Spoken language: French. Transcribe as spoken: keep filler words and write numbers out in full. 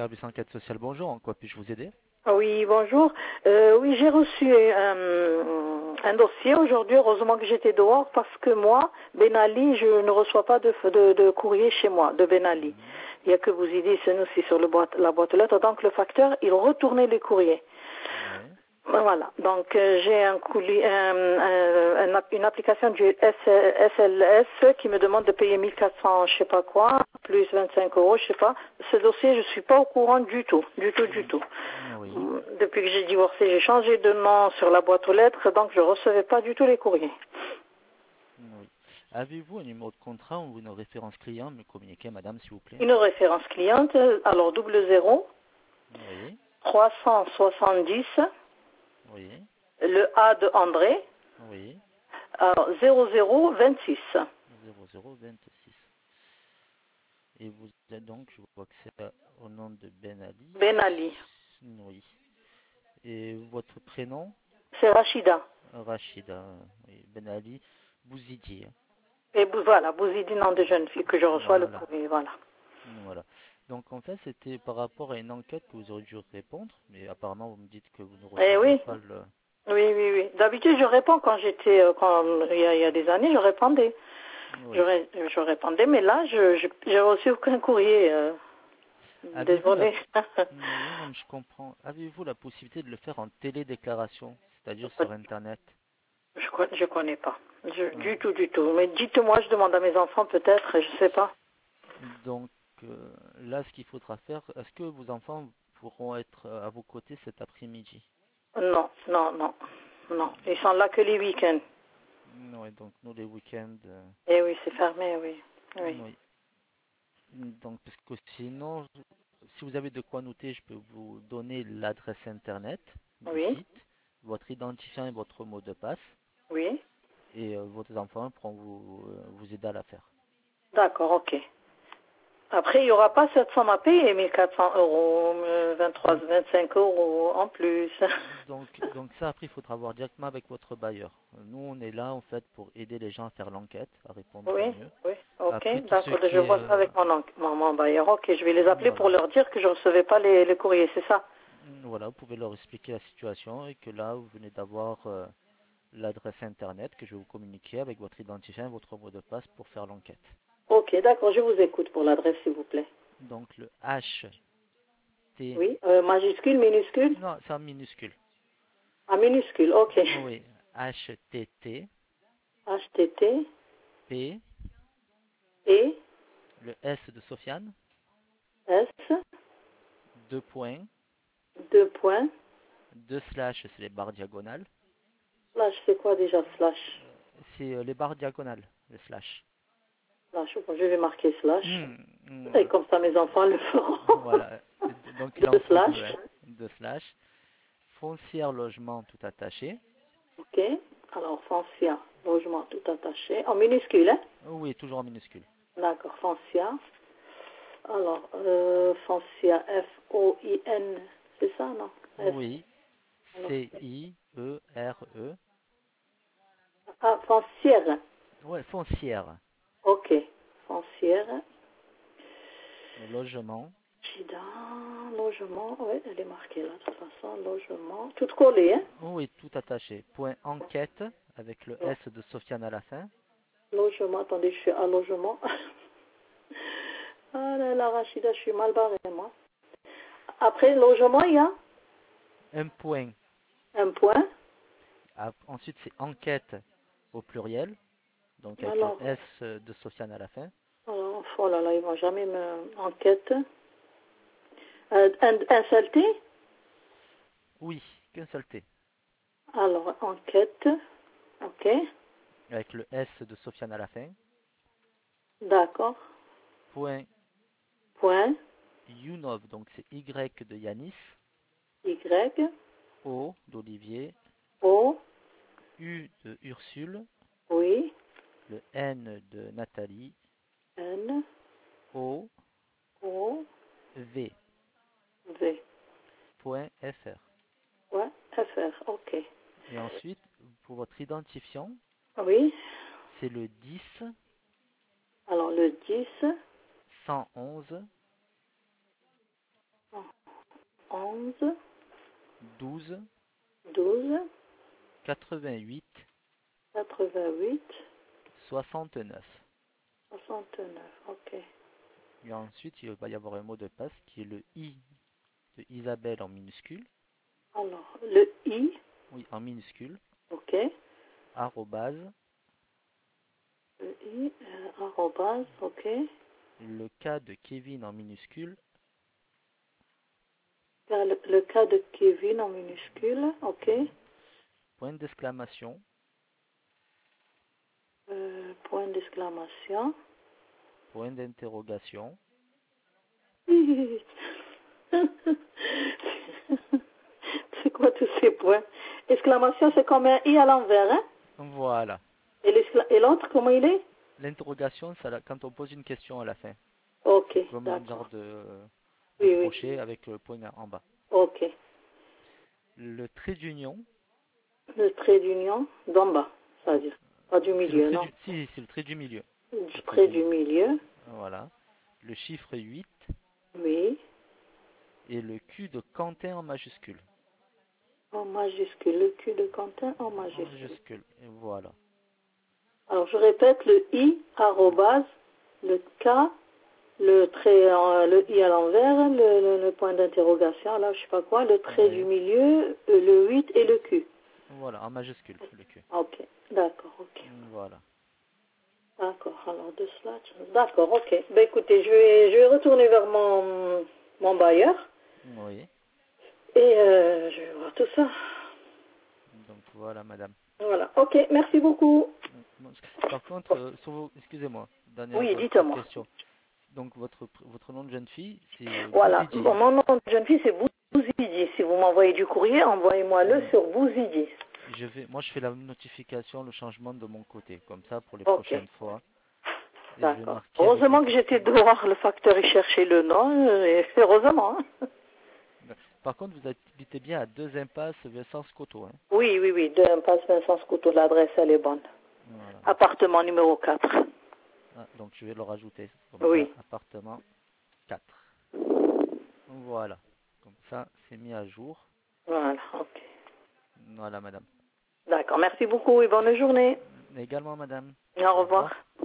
service enquête sociale, bonjour, en quoi puis-je vous aider? Oui, bonjour. Euh, oui, j'ai reçu un, un dossier aujourd'hui. Heureusement que j'étais dehors parce que moi, Ben Ali, je ne reçois pas de, de, de courrier chez moi, de Ben Ali. Mhm. Il n'y a que vous y dites, c'est nous, c'est sur le boîte, la boîte aux lettres. Donc le facteur, il retournait les courriers. Oui. Voilà, donc euh, j'ai un couli- un- un- un app- une application du S- SLS qui me demande de payer mille quatre cents, je sais pas quoi, plus vingt-cinq euros, je sais pas. Ce dossier, je suis pas au courant du tout, du tout, du tout. Mm, Oui. Mm, Depuis que j'ai divorcé, j'ai changé de nom sur la boîte aux lettres, donc je recevais pas du tout les courriers. Mm, Oui. Avez-vous un numéro de contrat ou une référence client à me communiquer, madame, s'il vous plaît? Une référence cliente, alors double zéro, Oui. trois cent soixante-dix, Oui. le A de André, Oui. alors zéro zéro vingt-six. zéro zéro vingt-six. Et vous êtes donc, je vois que c'est euh, au nom de Ben Ali. Ben Ali, Oui. Et votre prénom? c'est Rachida. Rachida. Oui. Ben Ali Bouzidi. Hein. Et vous- voilà, Bouzidi, nom de jeune fille, que je reçois le Voilà. courrier, voilà. Voilà. Donc en fait, c'était par rapport à une enquête que vous auriez dû répondre, mais apparemment vous me dites que vous ne Eh receviez oui, pas le... oui, oui, oui. D'habitude, je réponds quand j'étais, euh, quand il y, a, il y a des années, je répondais. Je, Oui. ré- je répondais, mais là, je je- j'ai reçu aucun courrier. Euh, Avez-vous la... désolée. Oui, non, mais je comprends. Avez-vous la possibilité de le faire en télédéclaration, c'est-à-dire sur Internet? je, co- je connais pas. Je- Hein. du tout, du tout. Mais dites-moi, je demande à mes enfants peut-être, je sais pas. Donc euh, là, ce qu'il faudra faire, est-ce que vos enfants pourront être euh, à vos côtés cet après-midi? Non, non, non, non. Ils sont là que les week-ends. Oui, donc nous les week-ends, euh, Eh oui, c'est fermé, oui. Oui. oui. Donc parce que sinon, si vous avez de quoi noter, je peux vous donner l'adresse internet du Oui, site, votre identifiant et votre mot de passe, oui. et euh, vos enfants pourront vous, euh, vous aider à la faire. D'accord, ok. Après, il n'y aura pas cette somme à payer, mille quatre cents euros, euh, vingt-trois, vingt-cinq euros en plus. Donc, donc ça, après, il faudra voir directement avec votre bailleur. Nous, on est là, en fait, pour aider les gens à faire l'enquête, à répondre au Oui, mieux. oui, ok, Après, tout ce d'accord. Je qui est... vois ça euh, avec mon, en- mon, mon bailleur. Ok, je vais les appeler pour voilà. leur dire que je ne recevais pas les, les courriers, c'est ça? Voilà, vous pouvez leur expliquer la situation et que là, vous venez d'avoir euh, l'adresse internet que je vais vous communiquer avec votre identifiant et votre mot de passe pour faire l'enquête. Ok, d'accord, je vous écoute pour l'adresse, s'il vous plaît. Donc, le H T... Oui, euh, majuscule, minuscule? Non, c'est en minuscule. Ah, minuscule, ok. Oui, H T T H T T, P, E, le S de Sofiane, S, deux points, deux points, deux slash, c'est les barres diagonales. slash, c'est quoi déjà slash? C'est euh, les barres diagonales, le slash. Slash, bon, je vais marquer slash. Hmm, hmm, Et voilà. comme ça, mes enfants le feront. Voilà. Donc il en Deux faut deux, slash, hein. Deux slash. Foncière logement tout attaché. ok. Alors, Foncia, logement tout attaché. En minuscule, hein? Oui, toujours en minuscule. D'accord, Foncia. Alors, euh, Foncia, F O I N, c'est ça, non? F, Oui. alors, C I E R E. ah, Foncière. Ouais, foncière. Ok, Foncière. Logement. Chida, logement, oui, elle est marquée là, de toute façon, logement. Tout collé, hein? Oui, tout attaché. Point enquête avec le Non. S de Sofiane à la fin. Logement, attendez, je suis à logement. Ah là là, Rachida, je suis mal barrée, moi. Après logement, il y a Un point. un point. Ah, ensuite, c'est enquête au pluriel. Donc avec le Alors, S de Sofiane à la fin. alors, oh là là, ils vont jamais me... Enquête. Euh, un, un seul T. Oui, qu'un seul T. Alors, enquête. Ok, Avec le S de Sofiane à la fin. d'accord. Point Point. Younov, donc c'est Y de Yanis. Y. O d'Olivier. O. U de Ursule. Oui. Le N de Nathalie. N. O O. V. V. Point F R. Ouais, F R, ok. Et ensuite, pour votre identifiant, Oui. c'est le dix Alors, le dix. cent onze cent onze, douze, douze, quatre-vingt-huit, quatre-vingt-huit, soixante-neuf. soixante-neuf. Ok. Et ensuite, il va y avoir un mot de passe qui est le I de Isabelle en minuscule. Alors, le I, Oui, en minuscule. ok. Arrobase. Le I, euh, arrobase, ok. Le K de Kevin en minuscule. Le, le cas de Kevin en minuscule, ok. Point d'exclamation. Euh, point d'exclamation. Point d'interrogation. C'est quoi tous ces points? Exclamation, c'est comme un I à l'envers, hein? Voilà. Et l'excla- et l'autre, comment il est? L'interrogation, c'est la- quand on pose une question à la fin. Ok, C'est comme un genre d'accord. de, de Oui, oui. crochet avec le point en bas. Ok. Le trait d'union. Le trait d'union d'en bas, c'est-à-dire. Pas du C'est le milieu, trait non. du, si, c'est le trait du milieu. Du Le trait trait du du milieu. milieu, Voilà. Le chiffre huit oui. et le Q de Quentin en majuscule. En majuscule. Le cul de Quentin en En majuscule. majuscule. Et voilà. Alors, je répète, le I, arrobase, le K, le trait, en- le I à l'envers, le, le- le point d'interrogation, là, je sais pas quoi, le trait Oui. du milieu, euh, le huit et le Q. Voilà, en majuscule, le Q. Ok, d'accord, ok. Voilà. D'accord, alors de cela, d'accord, ok. Ben écoutez, je vais, je vais retourner vers mon, mon bailleur Oui. et euh, je vais voir tout ça. Donc voilà, madame. Voilà, ok, merci beaucoup. Par contre, euh, sur vos- excusez-moi, dernière Oui, euh, petite dites-moi. question. Donc votre pr- votre nom de jeune fille, c'est Voilà, Bouzidji. mon nom de jeune fille, c'est Bouzidi. Si vous m'envoyez du courrier, envoyez-moi-le Mm. sur Bouzidi. Je vais, moi, je fais la notification, le changement de mon côté, comme ça pour les Ok, prochaines fois. Et je vais d'accord. marquer avec Heureusement votre. que j'étais dehors, le facteur y cherchait le nom, euh, et heureusement. Hein. Par contre, vous habitez bien à deux impasses Vincent Scotto, hein. Oui, oui, oui, deux impasse Vincent Scouto, l'adresse elle est bonne. Voilà. Appartement numéro quatre. Ah, donc je vais le rajouter, comme ça, Oui. appartement quatre. Voilà. Comme ça, c'est mis à jour. Voilà, ok. Voilà, madame. D'accord, merci beaucoup et bonne journée. Également, madame. Au Au revoir. revoir.